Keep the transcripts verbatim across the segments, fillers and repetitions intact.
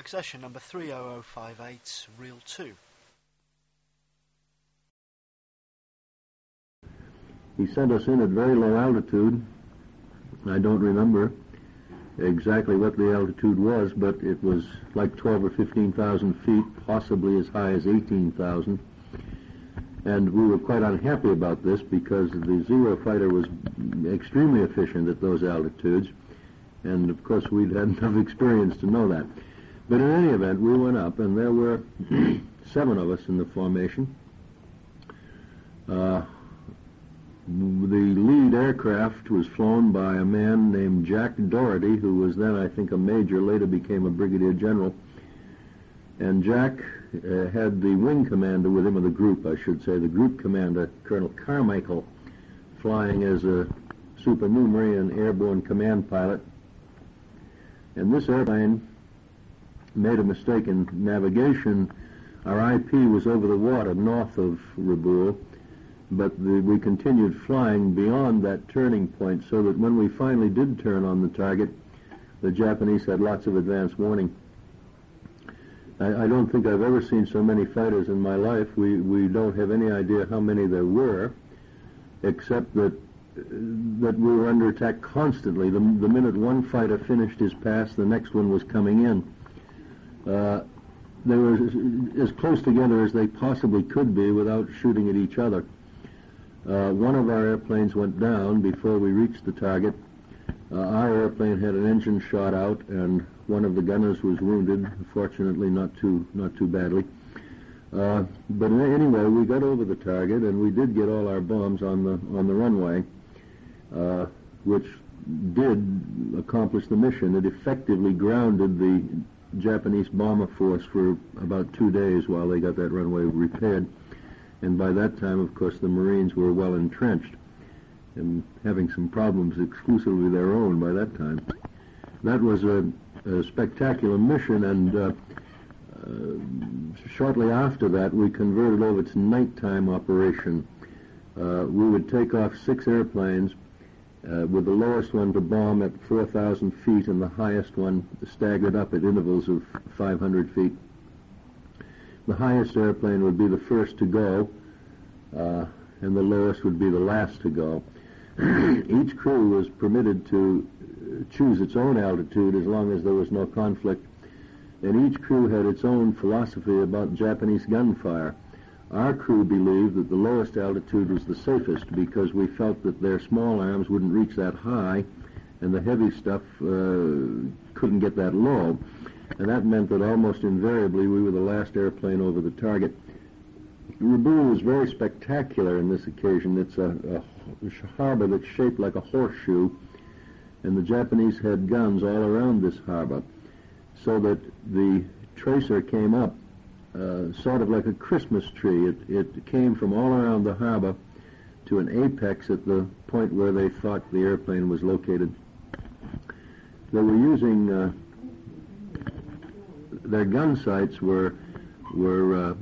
accession number three zero zero five eight, reel two. He sent us in at very low altitude. I don't remember exactly what the altitude was, but it was like twelve or fifteen thousand feet, possibly as high as eighteen thousand. And we were quite unhappy about this because the Zero fighter was extremely efficient at those altitudes, and of course we'd had enough experience to know that. But in any event, we went up, and there were seven of us in the formation. Uh, the lead aircraft was flown by a man named Jack Doherty, who was then, I think, a major, later became a brigadier general. And Jack uh, had the wing commander with him, or the group, I should say, the group commander, Colonel Carmichael, flying as a supernumerary and airborne command pilot. And this airplane made a mistake in navigation. Our I P was over the water north of Rabaul, but the, we continued flying beyond that turning point, so that when we finally did turn on the target, the Japanese had lots of advance warning. I, I don't think I've ever seen so many fighters in my life. We, we don't have any idea how many there were, except that that we were under attack constantly. The, the minute one fighter finished his pass, the next one was coming in. Uh, they were as, as close together as they possibly could be without shooting at each other. Uh, one of our airplanes went down before we reached the target. Uh, our airplane had an engine shot out, and one of the gunners was wounded, fortunately not too not too badly. Uh, but anyway, we got over the target, and we did get all our bombs on the on the runway, uh, which did accomplish the mission. It effectively grounded the Japanese bomber force for about two days while they got that runway repaired. And by that time, of course, the Marines were well entrenched and having some problems exclusively their own by that time. That was a, a spectacular mission, and uh, uh, shortly after that, we converted over to nighttime operation. Uh, we would take off six airplanes, uh, with the lowest one to bomb at four thousand feet and the highest one staggered up at intervals of five hundred feet. The highest airplane would be the first to go, uh, and the lowest would be the last to go. Each crew was permitted to choose its own altitude as long as there was no conflict, and each crew had its own philosophy about Japanese gunfire. Our crew believed that the lowest altitude was the safest because we felt that their small arms wouldn't reach that high, and the heavy stuff uh, couldn't get that low. And that meant that almost invariably we were the last airplane over the target. Rabaul was very spectacular in this occasion. It's a, a harbor that's shaped like a horseshoe, and the Japanese had guns all around this harbor, so that the tracer came up uh, sort of like a Christmas tree. It, it came from all around the harbor to an apex at the point where they thought the airplane was located. They were using... Uh, Their gun sights were were uh,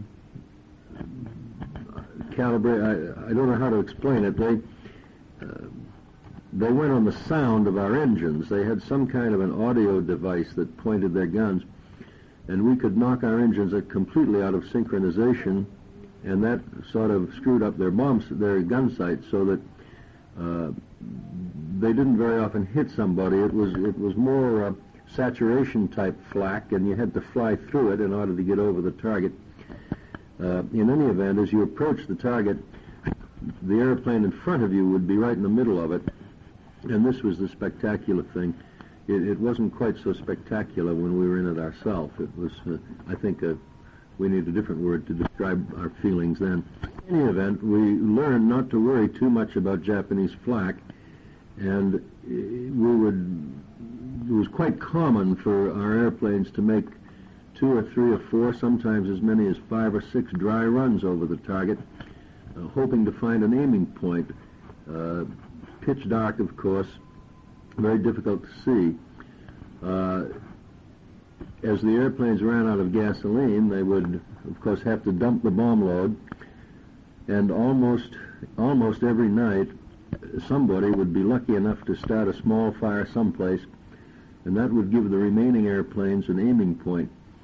calibrated. I, I don't know how to explain it. They uh, they went on the sound of our engines. They had some kind of an audio device that pointed their guns, and we could knock our engines completely out of synchronization, and that sort of screwed up their bombs, their gun sights, so that uh, they didn't very often hit somebody. It was it was more Uh, saturation type flak, and you had to fly through it in order to get over the target. Uh, in any event, as you approach the target, the airplane in front of you would be right in the middle of it, and this was the spectacular thing. It, it wasn't quite so spectacular when we were in it ourselves. It was, uh, I think, uh, we need a different word to describe our feelings then. In any event, we learned not to worry too much about Japanese flak, and uh, we would it was quite common for our airplanes to make two or three or four, sometimes as many as five or six dry runs over the target, uh, hoping to find an aiming point. Uh, pitch dark, of course, very difficult to see. Uh, as the airplanes ran out of gasoline, they would, of course, have to dump the bomb load, and almost, almost every night, somebody would be lucky enough to start a small fire someplace, and that would give the remaining airplanes an aiming point.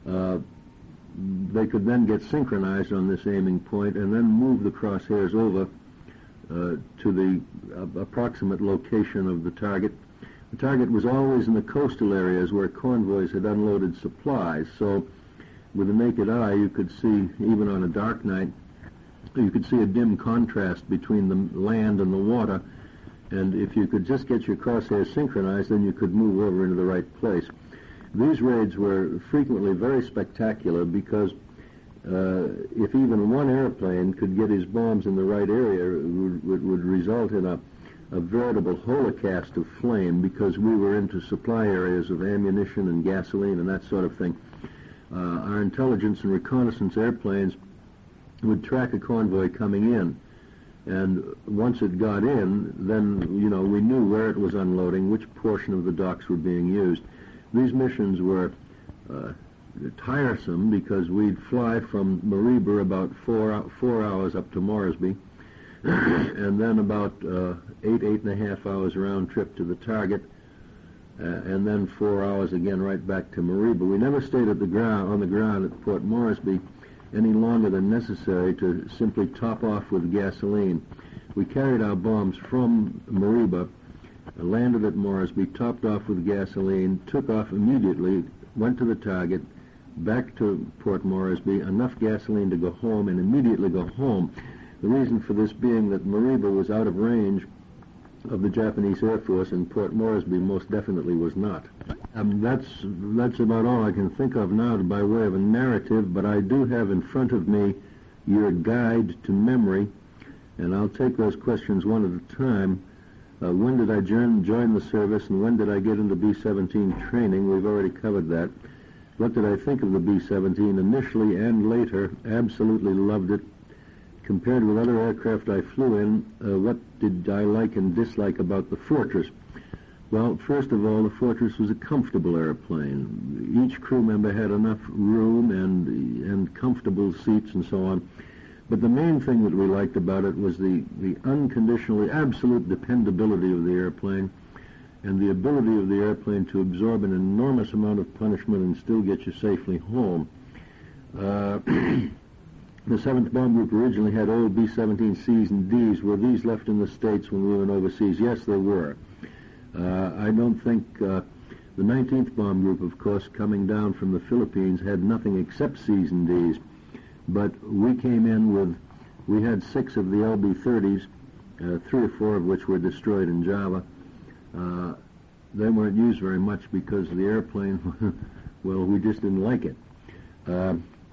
Uh, they could then get synchronized on this aiming point and then move the crosshairs over uh, to the uh, approximate location of the target. The target was always in the coastal areas where convoys had unloaded supplies, so with the naked eye you could see, even on a dark night, you could see a dim contrast between the land and the water, and if you could just get your crosshairs synchronized, then you could move over into the right place. These raids were frequently very spectacular because uh, if even one airplane could get his bombs in the right area, it would, would, would result in a, a veritable holocaust of flame, because we were into supply areas of ammunition and gasoline and that sort of thing. Uh, our intelligence and reconnaissance airplanes would track a convoy coming in, and once it got in, then, you know, we knew where it was unloading, which portion of the docks were being used. These missions were uh, tiresome because we'd fly from Mariba about four four hours up to Moresby, and then about uh, eight eight and a half hours round trip to the target, uh, and then four hours again right back to Mariba. We never stayed at the ground on the ground at Port Moresby any longer than necessary to simply top off with gasoline. We carried our bombs from Mariba, landed at Moresby, topped off with gasoline, took off immediately, went to the target, back to Port Moresby, enough gasoline to go home, and immediately go home. The reason for this being that Mariba was out of range of the Japanese Air Force, and Port Moresby most definitely was not. Um, that's that's about all I can think of now by way of a narrative, but I do have in front of me your guide to memory, and I'll take those questions one at a time. Uh, when did I join, join the service, and when did I get into B seventeen training? We've already covered that. What did I think of the B seventeen initially and later? Absolutely loved it. Compared with other aircraft I flew in, uh, what did I like and dislike about the Fortress? Well, first of all, the Fortress was a comfortable airplane. Each crew member had enough room and and comfortable seats and so on. But the main thing that we liked about it was the, the unconditionally absolute dependability of the airplane and the ability of the airplane to absorb an enormous amount of punishment and still get you safely home. Uh, the seventh Bomb Group originally had old B seventeen C's and D's. Were these left in the States when we went overseas? Yes, they were. Uh, I don't think uh, the nineteenth Bomb Group, of course, coming down from the Philippines, had nothing except C's and D's. But we came in with, we had six of the L B thirties, uh, three or four of which were destroyed in Java. Uh, they weren't used very much because the airplane, well, we just didn't like it. Uh,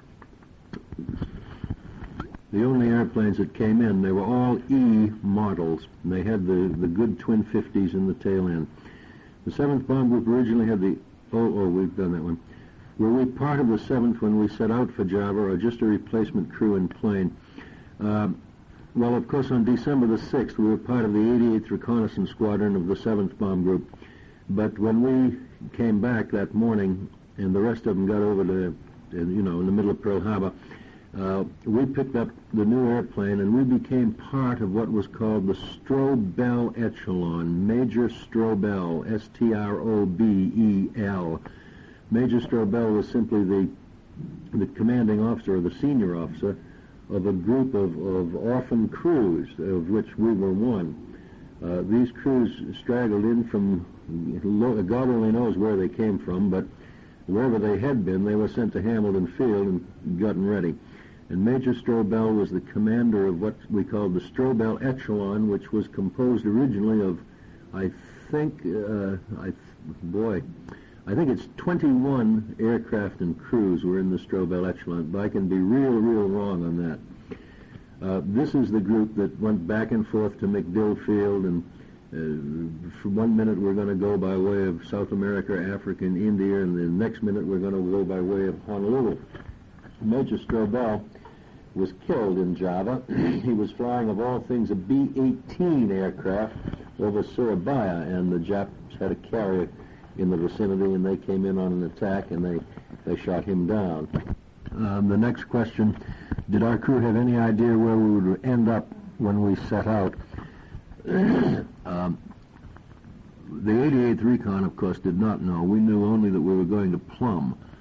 the only airplanes that came in, they were all E models, and they had the, the good twin fifties in the tail end. The seventh Bomb Group originally had the, oh, oh, we've done that one. Were we part of the seventh when we set out for Java, or just a replacement crew and plane? Uh, well, of course, on December the sixth, we were part of the eighty-eighth Reconnaissance Squadron of the seventh Bomb Group. But when we came back that morning, and the rest of them got over to, you know, in the middle of Pearl Harbor, uh, we picked up the new airplane, and we became part of what was called the Strobel Echelon, Major Strobel, S T R O B E L. Major Strobel was simply the the commanding officer or the senior officer of a group of, of orphan crews, of which we were one. Uh, these crews straggled in from, God only knows where they came from, but wherever they had been, they were sent to Hamilton Field and gotten ready. And Major Strobel was the commander of what we called the Strobel Echelon, which was composed originally of, I think, uh, I boy, I think it's twenty-one aircraft and crews were in the Strobel Echelon, but I can be real, real wrong on that. Uh, this is the group that went back and forth to MacDill Field, and uh, for one minute we're going to go by way of South America, Africa, and India, and the next minute we're going to go by way of Honolulu. Major Strobel was killed in Java. He was flying, of all things, a B eighteen aircraft over Surabaya, and the Japs had a carrier in the vicinity, and they came in on an attack, and they, they shot him down. Um, the next question, did our crew have any idea where we would end up when we set out? um, the eighty-eighth Recon, of course, did not know. We knew only that we were going to Plum,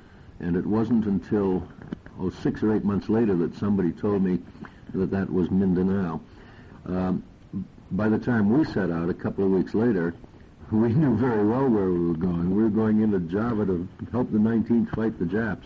And it wasn't until, oh, six or eight months later that somebody told me that that was Mindanao. Um, by the time we set out, a couple of weeks later, we knew very well where we were going. We were going into Java to help the nineteenth fight the Japs.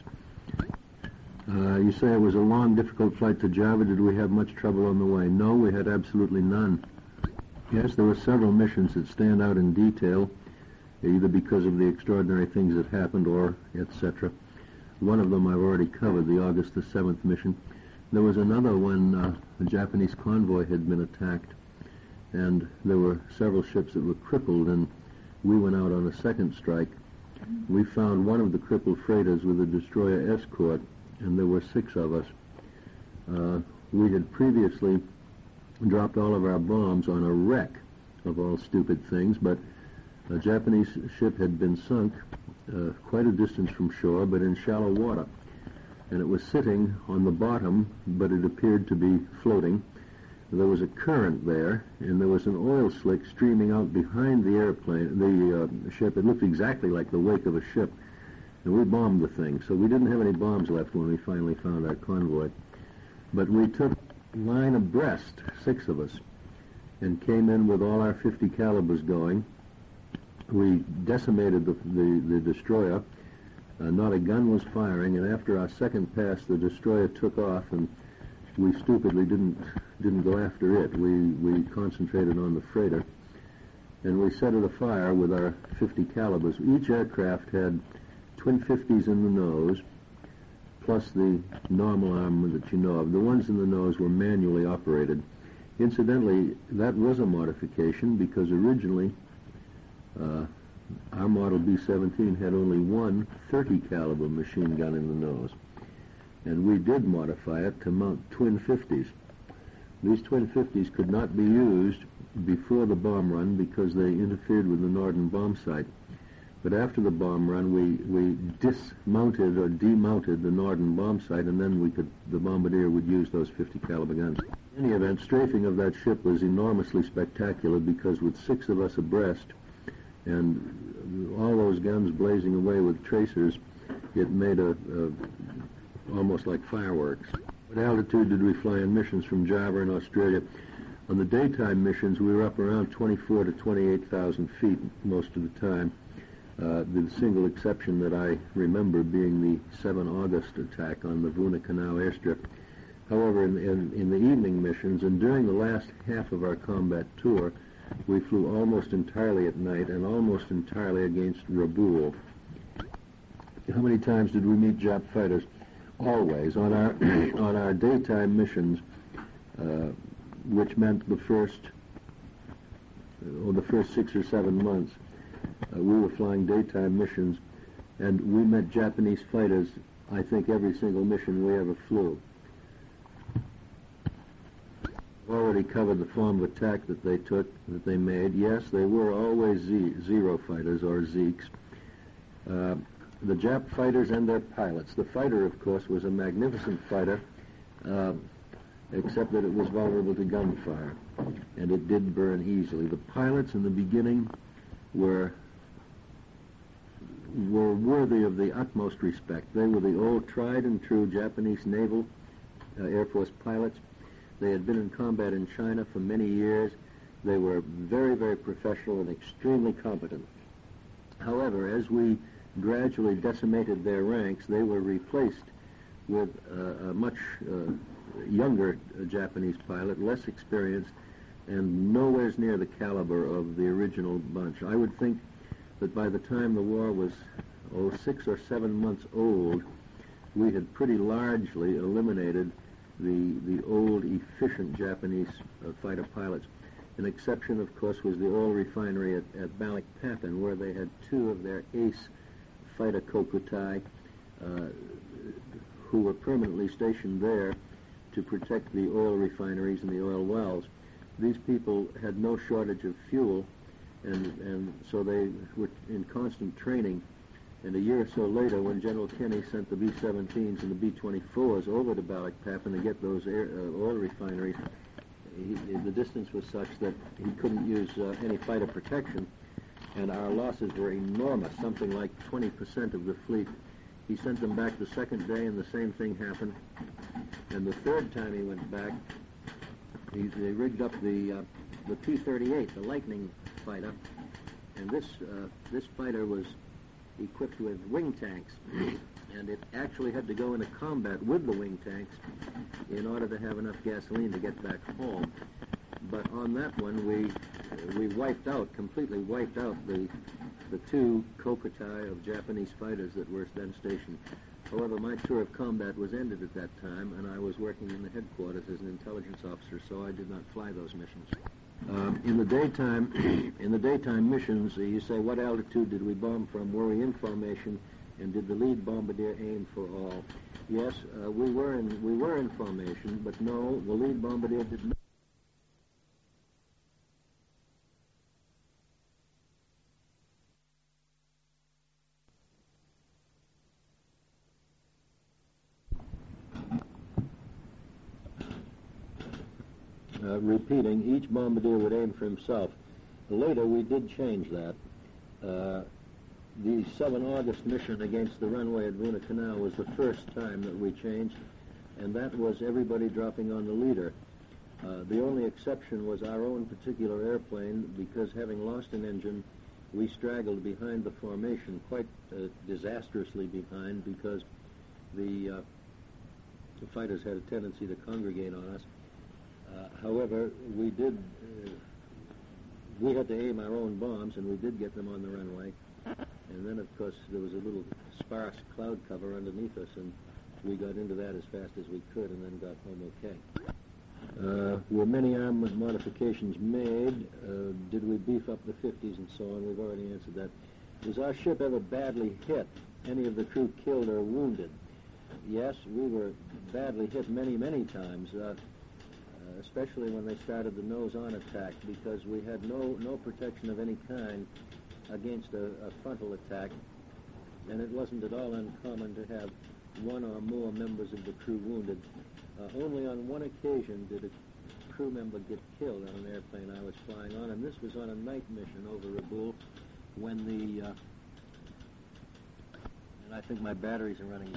Uh, you say it was a long, difficult flight to Java. Did we have much trouble on the way? No, we had absolutely none. Yes, there were several missions that stand out in detail, either because of the extraordinary things that happened or et cetera. One of them I've already covered, the August the seventh mission. There was another when uh, a Japanese convoy had been attacked, and there were several ships that were crippled, and we went out on a second strike. We found one of the crippled freighters with a destroyer escort, and there were six of us. Uh, we had previously dropped all of our bombs on a wreck, of all stupid things, but a Japanese ship had been sunk uh, quite a distance from shore, but in shallow water. And it was sitting on the bottom, but it appeared to be floating. There was a current there, and there was an oil slick streaming out behind the airplane, the uh, ship. It looked exactly like the wake of a ship. And we bombed the thing, so we didn't have any bombs left when we finally found our convoy. But we took line abreast, six of us, and came in with all our fifty calibers going. We decimated the, the, the destroyer. Uh, not a gun was firing, and after our second pass, the destroyer took off, and we stupidly didn't didn't go after it. We we concentrated on the freighter, and we set it afire with our fifty calibers. Each aircraft had twin fifties in the nose, plus the normal armor that you know of. The ones in the nose were manually operated. Incidentally, that was a modification because originally uh, our model B seventeen had only one thirty caliber machine gun in the nose, and we did modify it to mount twin fifties. These twin fifties could not be used before the bomb run because they interfered with the Norden bomb sight. But after the bomb run, we, we dismounted or demounted the Norden bomb sight, and then we could the bombardier would use those fifty caliber guns. In any event, strafing of that ship was enormously spectacular because with six of us abreast and all those guns blazing away with tracers, it made a, a almost like fireworks. What altitude did we fly in missions from Java in Australia? On the daytime missions, we were up around twenty-four to twenty-eight thousand feet most of the time. Uh, the single exception that I remember being the seventh of August attack on the Vunakanau airstrip. However, in, in, in the evening missions and during the last half of our combat tour, we flew almost entirely at night and almost entirely against Rabaul. How many times did we meet Jap fighters? Always. On our on our daytime missions, uh, which meant the first, or the first six or seven months, Uh, we were flying daytime missions, and we met Japanese fighters, I think, every single mission we ever flew. I've already covered the form of attack that they took, that they made. Yes, they were always Z- Zero fighters, or Zeeks. Uh, the Jap fighters and their pilots. The fighter, of course, was a magnificent fighter, uh, except that it was vulnerable to gunfire, and it did burn easily. The pilots in the beginning were were worthy of the utmost respect. They were the old tried and true Japanese Naval uh, Air Force pilots. They had been in combat in China for many years. They were very, very professional and extremely competent. However, as we gradually decimated their ranks, they were replaced with uh, a much uh, younger uh, Japanese pilot, less experienced, and nowhere near the caliber of the original bunch. I would think that by the time the war was, oh, six or seven months old, we had pretty largely eliminated the the old, efficient Japanese uh, fighter pilots. An exception, of course, was the oil refinery at, at Balikpapan, where they had two of their ace fighter Kokutai, uh, who were permanently stationed there to protect the oil refineries and the oil wells. These people had no shortage of fuel, and, and so they were in constant training. And a year or so later, when General Kenny sent the B seventeens and the B twenty-fours over to Balikpapan to get those air, uh, oil refineries, he, the distance was such that he couldn't use uh, any fighter protection, and our losses were enormous. Something like twenty percent of the fleet He sent them back the second day, and the same thing happened. And the third time he went back, he, they rigged up the uh, the P thirty-eight, the Lightning fighter, and this uh, this fighter was equipped with wing tanks, and it actually had to go into combat with the wing tanks in order to have enough gasoline to get back home. But on that one, we uh, we wiped out, completely wiped out the the two Kokutai of Japanese fighters that were then stationed. However, my tour of combat was ended at that time, and I was working in the headquarters as an intelligence officer, so I did not fly those missions. Um, in the daytime, in the daytime missions, uh, you say, what altitude did we bomb from? Were we in formation, and did the lead bombardier aim for all? Yes, uh, we were in we were in formation, but no, the lead bombardier did not. Uh, repeating, each bombardier would aim for himself. Later, we did change that. Uh, the seven August mission against the runway at Guadalcanal was the first time that we changed, and that was everybody dropping on the leader. Uh, the only exception was our own particular airplane, because having lost an engine, we straggled behind the formation, quite uh, disastrously behind, because the, uh, the fighters had a tendency to congregate on us. Uh, however, we did, uh, we had to aim our own bombs, and we did get them on the runway. And then, of course, there was a little sparse cloud cover underneath us, and we got into that as fast as we could and then got home okay. Uh, were many armament modifications made? Uh, did we beef up the fifties and so on? We've already answered that. Was our ship ever badly hit? Any of the crew killed or wounded? Yes, we were badly hit many, many times. Uh, especially when they started the nose-on attack, because we had no, no protection of any kind against a, a frontal attack, and it wasn't at all uncommon to have one or more members of the crew wounded. Uh, only on one occasion did a crew member get killed on an airplane I was flying on, and this was on a night mission over Rabaul when the, uh, and I think my batteries are running.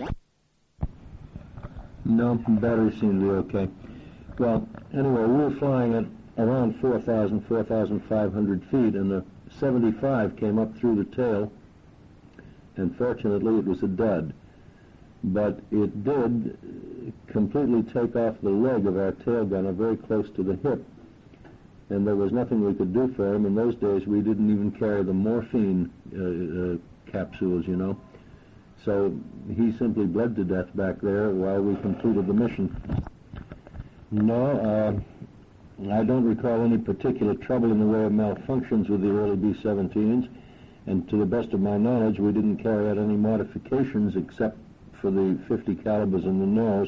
No, batteries seem to be okay. Well, anyway, we were flying at around four thousand, four thousand five hundred feet, and the seventy-five came up through the tail, and fortunately it was a dud. But it did completely take off the leg of our tail gunner very close to the hip, and there was nothing we could do for him. In those days, we didn't even carry the morphine uh, uh, capsules, you know. So he simply bled to death back there while we completed the mission. No, uh, I don't recall any particular trouble in the way of malfunctions with the early B seventeens, and to the best of my knowledge, we didn't carry out any modifications except for the fifty calibers in the nose.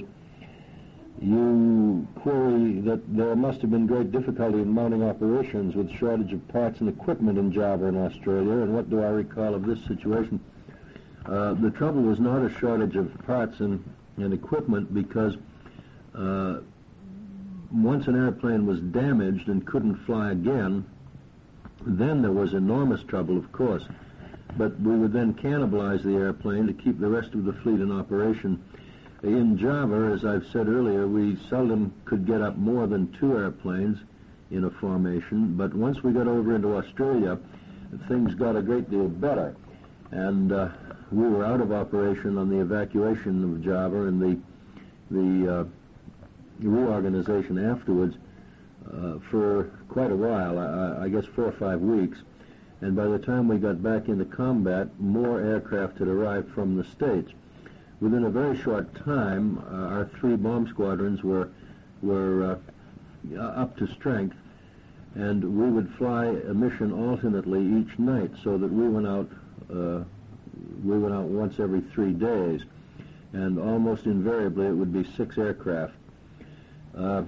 You query that there must have been great difficulty in mounting operations with shortage of parts and equipment in Java and Australia, and what do I recall of this situation? Uh, the trouble was not a shortage of parts and, and equipment, because uh, once an airplane was damaged and couldn't fly again, then there was enormous trouble, of course. But we would then cannibalize the airplane to keep the rest of the fleet in operation. In Java, as I've said earlier, we seldom could get up more than two airplanes in a formation, but once we got over into Australia, things got a great deal better. And uh, we were out of operation on the evacuation of Java and the, the uh, reorganization afterwards uh, for quite a while, I, I guess four or five weeks. And by the time we got back into combat, more aircraft had arrived from the States. Within a very short time, uh, our three bomb squadrons were were uh, up to strength, and we would fly a mission alternately each night, so that we went out uh, we went out once every three days, and almost invariably it would be six aircraft. Uh,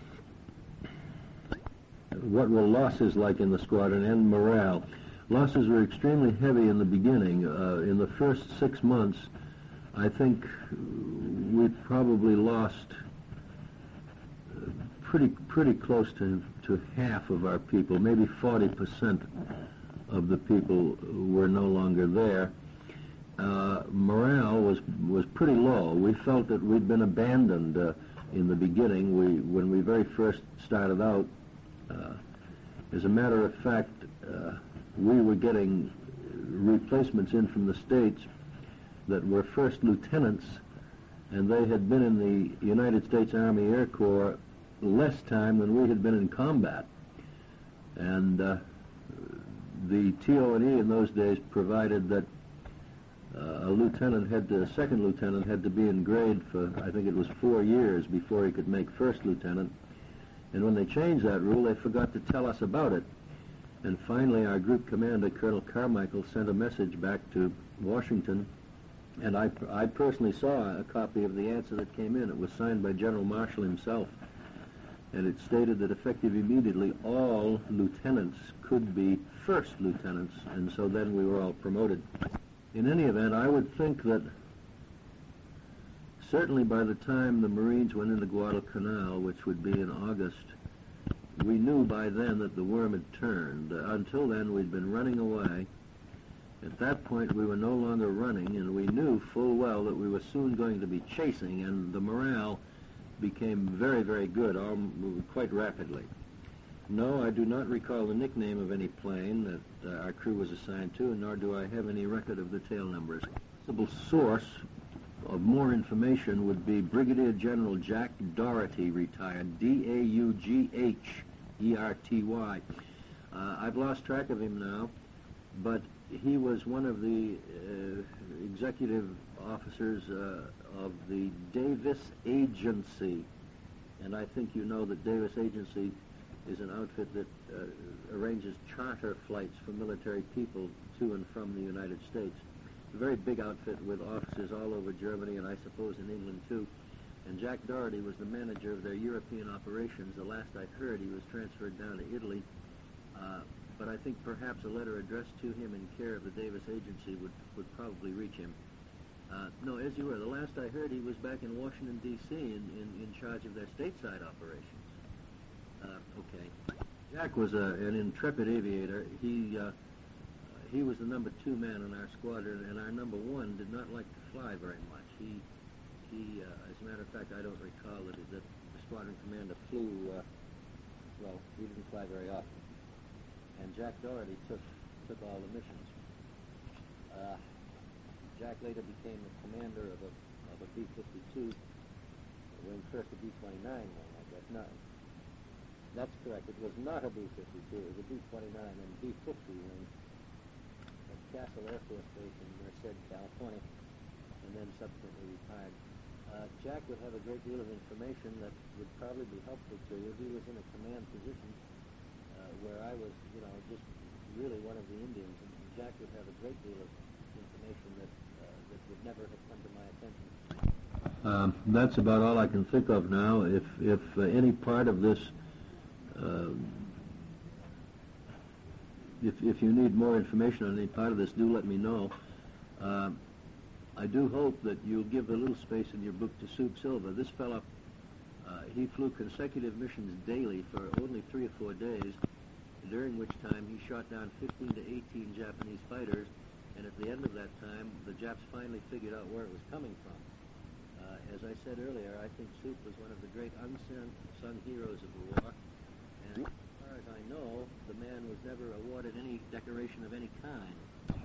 what were losses like in the squadron and morale? Losses were extremely heavy in the beginning. Uh, in the first six months, I think we probably lost pretty pretty close to, to half of our people. Maybe forty percent of the people were no longer there. uh, morale was was pretty low. We felt that we'd been abandoned uh, in the beginning. We when we very first started out. Uh, as a matter of fact, uh, we were getting replacements in from the States that were first lieutenants, and they had been in the United States Army Air Corps less time than we had been in combat. And uh, the T O and E in those days provided that uh, a lieutenant had to, a second lieutenant had to be in grade for, I think it was four years before he could make first lieutenant. And when they changed that rule, they forgot to tell us about it. And finally, our group commander, Colonel Carmichael, sent a message back to Washington, and I, I personally saw a copy of the answer that came in. It was signed by General Marshall himself, and it stated that effective immediately, all lieutenants could be first lieutenants, and so then we were all promoted. In any event, I would think that certainly by the time the Marines went into Guadalcanal, which would be in August, we knew by then that the worm had turned. Uh, until then, we'd been running away. At that point, we were no longer running, and we knew full well that we were soon going to be chasing, and the morale became very, very good, all, quite rapidly. No, I do not recall the nickname of any plane that uh, our crew was assigned to, nor do I have any record of the tail numbers. A possible source of more information would be Brigadier General Jack Dougherty, retired, D A U G H E R T Y. Uh, I've lost track of him now, but he was one of the uh, executive officers uh, of the Davis Agency, and I think you know that Davis Agency is an outfit that uh, arranges charter flights for military people to and from the United States. A very big outfit with offices all over Germany and I suppose in England too. And Jack Dougherty was the manager of their European operations. The last I heard, he was transferred down to Italy. Uh, but I think perhaps a letter addressed to him in care of the Davis Agency would, would probably reach him. Uh, no, as you were, the last I heard, he was back in Washington, D C in, in, in charge of their stateside operations. Uh, okay. Jack was a, an intrepid aviator. He... Uh, He was the number two man in our squadron, and our number one did not like to fly very much. He, he, uh, as a matter of fact, I don't recall that, that the squadron commander flew, uh, well, he didn't fly very often. And Jack Dougherty took, took all the missions. Uh, Jack later became the commander of a, of a B fifty-two, when first a B twenty-nine wing, I guess. No, that's correct. It was not a B fifty-two, it was a B twenty-nine and B fifty wing. Castle Air Force Base in Merced, California, and then subsequently retired. Uh, Jack would have a great deal of information that would probably be helpful to you. He was in a command position uh, where I was, you know, just really one of the Indians, and Jack would have a great deal of information that, uh, that would never have come to my attention. Um, that's about all I can think of now. If, if uh, any part of this uh, If, if you need more information on any part of this, do let me know. Uh, I do hope that you'll give a little space in your book to Soup Silva. This fellow, uh, he flew consecutive missions daily for only three or four days, during which time he shot down fifteen to eighteen Japanese fighters, and at the end of that time, the Japs finally figured out where it was coming from. Uh, as I said earlier, I think Soup was one of the great unsung sung heroes of the war, and as far as I know, the man was never awarded any decoration of any kind.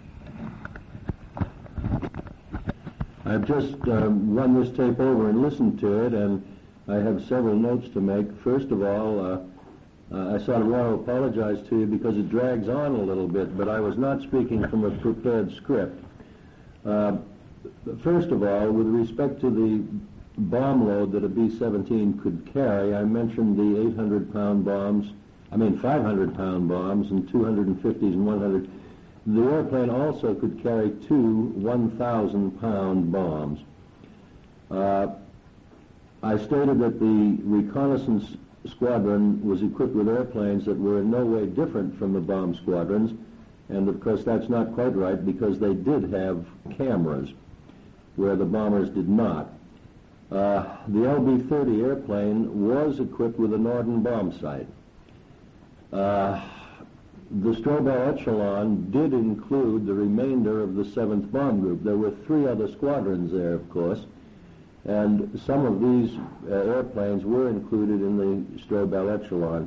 I've just um, run this tape over and listened to it, and I have several notes to make. First of all, uh, uh, I sort of want to apologize to you because it drags on a little bit, but I was not speaking from a prepared script. Uh, first of all, with respect to the bomb load that a B seventeen could carry, I mentioned the eight hundred pound bombs, I mean five hundred pound bombs and two hundred fifties and one hundred. The airplane also could carry two one thousand pound bombs. Uh, I stated that the reconnaissance squadron was equipped with airplanes that were in no way different from the bomb squadrons, and of course that's not quite right because they did have cameras where the bombers did not. Uh, the L B thirty airplane was equipped with a Norden bomb sight. Uh, the Strobel Echelon did include the remainder of the seventh Bomb Group. There were three other squadrons there, of course, and some of these uh, airplanes were included in the Strobel Echelon.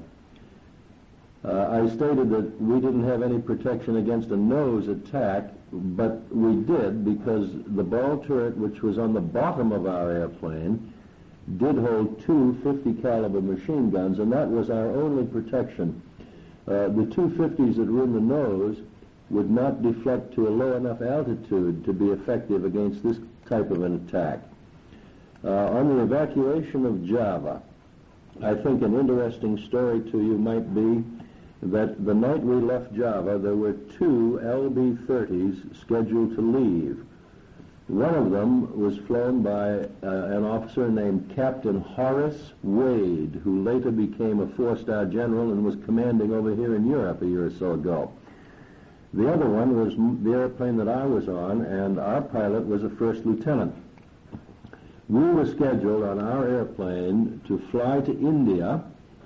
Uh, I stated that we didn't have any protection against a nose attack, but we did because the ball turret, which was on the bottom of our airplane, did hold two fifty caliber machine guns, and that was our only protection. Uh, the two fifties that were in the nose would not deflect to a low enough altitude to be effective against this type of an attack. Uh, on the evacuation of Java, I think an interesting story to you might be that the night we left Java, there were two L B thirties scheduled to leave. One of them was flown by uh, an officer named Captain Horace Wade, who later became a four-star general and was commanding over here in Europe a year or so ago. The other one was the airplane that I was on, and our pilot was a first lieutenant. We were scheduled on our airplane to fly to India,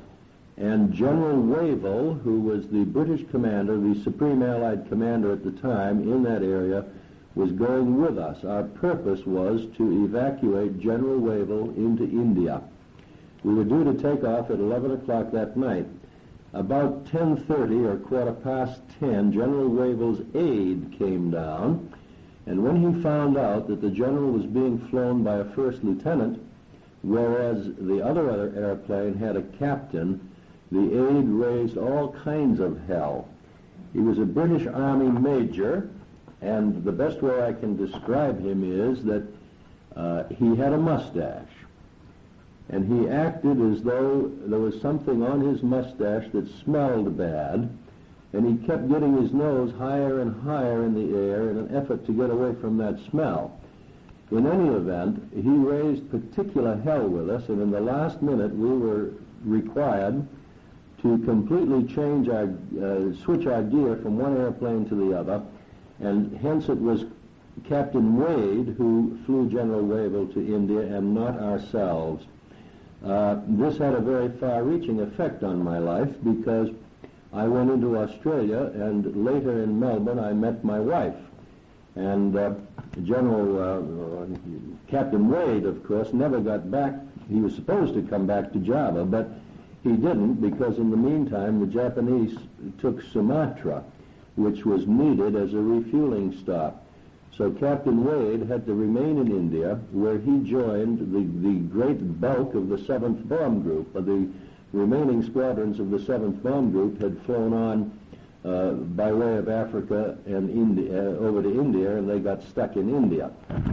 and General Wavell, who was the British commander, the Supreme Allied commander at the time in that area, was going with us. Our purpose was to evacuate General Wavell into India. We were due to take off at eleven o'clock that night. About ten thirty or quarter past ten, General Wavell's aide came down, and when he found out that the general was being flown by a first lieutenant, whereas the other, other airplane had a captain, the aide raised all kinds of hell. He was a British Army major, and the best way I can describe him is that uh, he had a mustache. And he acted as though there was something on his mustache that smelled bad, and he kept getting his nose higher and higher in the air in an effort to get away from that smell. In any event, he raised particular hell with us, and in the last minute we were required to completely change our, uh, switch our gear from one airplane to the other, and hence it was Captain Wade who flew General Wavell to India and not ourselves. Uh, this had a very far-reaching effect on my life because I went into Australia, and later in Melbourne I met my wife. And uh, General uh, Captain Wade, of course, never got back. He was supposed to come back to Java, but he didn't, because in the meantime the Japanese took Sumatra, which was needed as a refueling stop. So Captain Wade had to remain in India, where he joined the, the great bulk of the seventh Bomb Group. The remaining squadrons of the seventh Bomb Group had flown on uh, by way of Africa and India, uh, over to India, and they got stuck in India.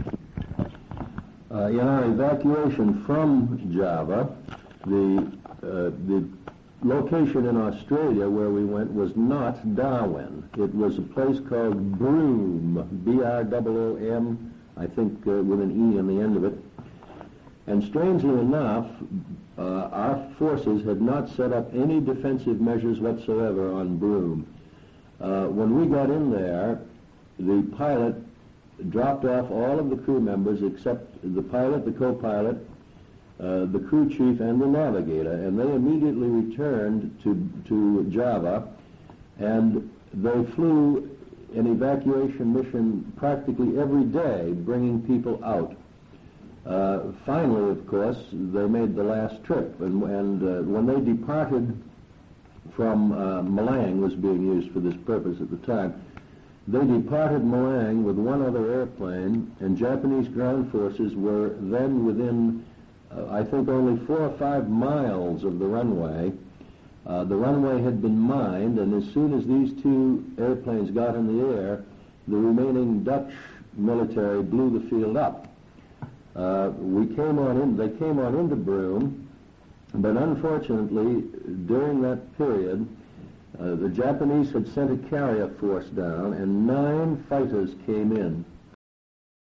Uh, in our evacuation from Java, the, uh, the location in Australia where we went was not Darwin. It was a place called Broome, B R O O M, I think uh, with an E on the end of it. And strangely enough, uh, our forces had not set up any defensive measures whatsoever on Broome. Uh, when we got in there, the pilot dropped off all of the crew members except the pilot, the co-pilot, Uh, the crew chief, and the navigator, and they immediately returned to, to Java, and they flew an evacuation mission practically every day, bringing people out. Uh, finally, of course, they made the last trip, and, and uh, when they departed from uh, Malang, was being used for this purpose at the time, they departed Malang with one other airplane, and Japanese ground forces were then within Uh, I think only four or five miles of the runway. Uh, the runway had been mined, and as soon as these two airplanes got in the air, the remaining Dutch military blew the field up. Uh, we came on in, they came on into Broome, but unfortunately, during that period, uh, the Japanese had sent a carrier force down, and nine fighters came in.